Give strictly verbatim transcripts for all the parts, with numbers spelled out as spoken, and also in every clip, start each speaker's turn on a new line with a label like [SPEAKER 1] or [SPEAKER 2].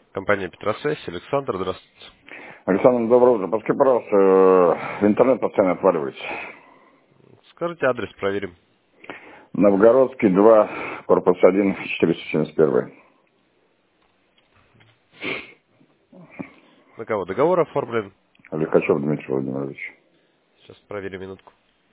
[SPEAKER 1] Компания Петросвязь. Александр, здравствуйте.
[SPEAKER 2] Александр, доброе утро. Подскажи, пожалуйста, э, интернет постоянно отваливается.
[SPEAKER 1] Скажите адрес, проверим.
[SPEAKER 2] Новгородский, два, корпус один, четыреста семьдесят один.
[SPEAKER 1] На кого? Договор оформлен.
[SPEAKER 2] Лихачев Дмитрий Владимирович.
[SPEAKER 1] Сейчас проверим минутку.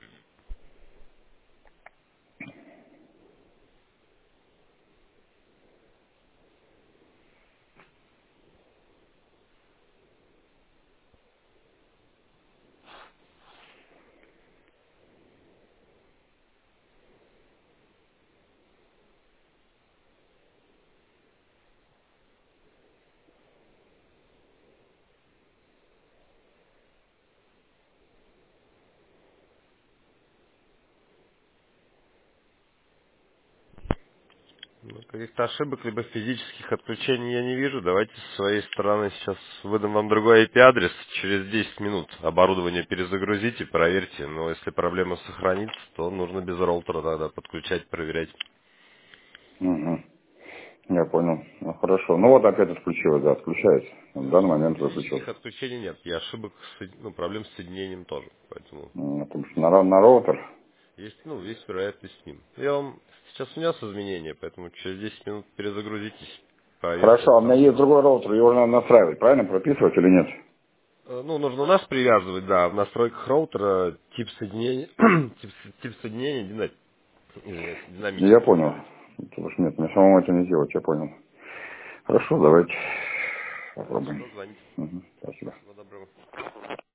[SPEAKER 1] Ну, каких-то ошибок, либо физических отключений я не вижу. Давайте с своей стороны сейчас выдам вам другой ай пи-адрес. Через десять минут оборудование перезагрузите, проверьте. Но если проблема сохранится, то нужно без роутера тогда подключать, проверять.
[SPEAKER 2] Угу. Я понял. Ну, хорошо. Ну вот опять отключилось, да, отключается. В данный момент
[SPEAKER 1] Физических
[SPEAKER 2] выключился.
[SPEAKER 1] отключений нет. И ошибок, с сод- ну, проблем с соединением тоже. Поэтому
[SPEAKER 2] М, Потому что на, ро- на роутер.
[SPEAKER 1] есть, ну, есть вероятность с ним. Я вам сейчас внес изменения, поэтому через десять минут перезагрузитесь, проверьте
[SPEAKER 2] Хорошо, а у меня есть
[SPEAKER 1] обстановку.
[SPEAKER 2] другой роутер, его надо настраивать, правильно? Прописывать или нет?
[SPEAKER 1] Э, Ну, нужно у нас привязывать, да, в настройках роутера тип соединения, тип, с- тип соединения, дина- извиняюсь,
[SPEAKER 2] Я
[SPEAKER 1] динамический
[SPEAKER 2] понял.
[SPEAKER 1] указать.
[SPEAKER 2] Потому что нет, мне самому это не сделать, я понял. Хорошо, давайте
[SPEAKER 1] Если
[SPEAKER 2] попробуем.
[SPEAKER 1] что, звоните.
[SPEAKER 2] Мгм. Спасибо.
[SPEAKER 1] Всего доброго.